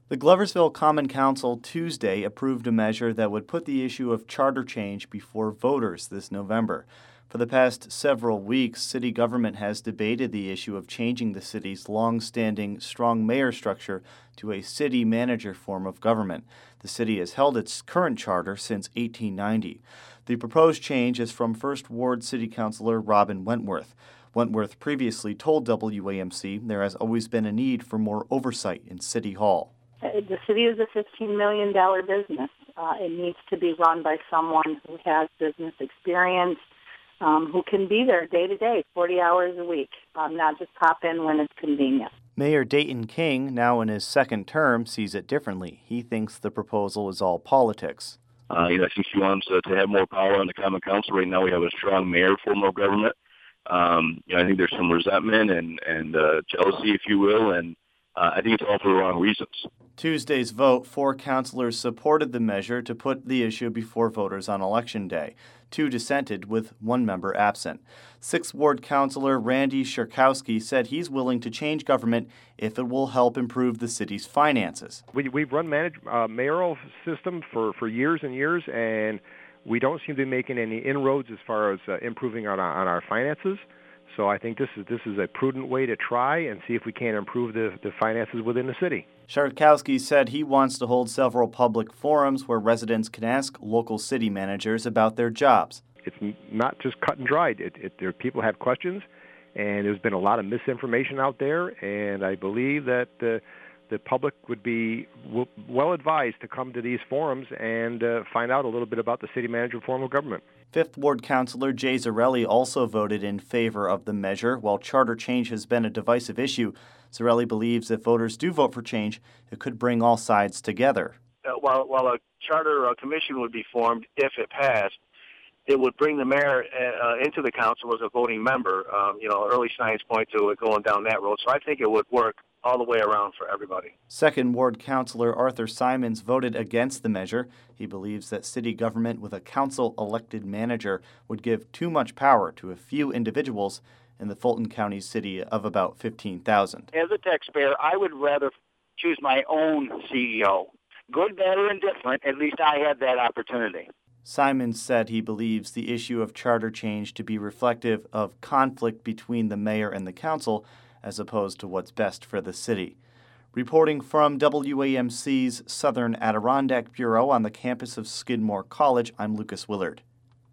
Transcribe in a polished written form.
The Gloversville Common Council Tuesday approved a measure that would put the issue of charter change before voters this November. For the past several weeks, city government has debated the issue of changing the city's long-standing strong mayor structure to a city manager form of government. The city has held its current charter since 1890. The proposed change is from First Ward City Councilor Robin Wentworth. Wentworth previously told WAMC there has always been a need for more oversight in City Hall. The city is a $15 million business. It needs to be run by someone who has business experience, who can be there day to day, 40 hours a week, not just pop in when it's convenient. Mayor Dayton King, now in his second term, sees it differently. He thinks the proposal is all politics. I think she wants to have more power on the Common Council. Right now we have a strong mayor form of government. I think there's some resentment and jealousy, if you will, and I think it's all for the wrong reasons. Tuesday's vote, 4 councilors supported the measure to put the issue before voters on Election Day. 2 dissented, with 1 member absent. 6th Ward Councilor Randy Shirkowski said he's willing to change government if it will help improve the city's finances. We've run mayoral system for years and years, and we don't seem to be making any inroads as far as improving on our finances. So I think this is a prudent way to try and see if we can improve the finances within the city. Shirkowski said he wants to hold several public forums where residents can ask local city managers about their jobs. It's not just cut and dried. People have questions, and there's been a lot of misinformation out there, and I believe that the public would be well advised to come to these forums and find out a little bit about the city manager form of government. 5th Ward Councilor Jay Zarelli also voted in favor of the measure. While charter change has been a divisive issue, Zarelli believes if voters do vote for change, it could bring all sides together. While a charter commission would be formed if it passed, it would bring the mayor into the council as a voting member. Early signs point to it going down that road. So I think it would work all the way around for everybody. 2nd Ward Councilor Arthur Simons voted against the measure. He believes that city government with a council-elected manager would give too much power to a few individuals in the Fulton County city of about 15,000. As a taxpayer, I would rather choose my own CEO. Good, bad, or indifferent, at least I had that opportunity. Simons said he believes the issue of charter change to be reflective of conflict between the mayor and the council, as opposed to what's best for the city. Reporting from WAMC's Southern Adirondack Bureau on the campus of Skidmore College, I'm Lucas Willard.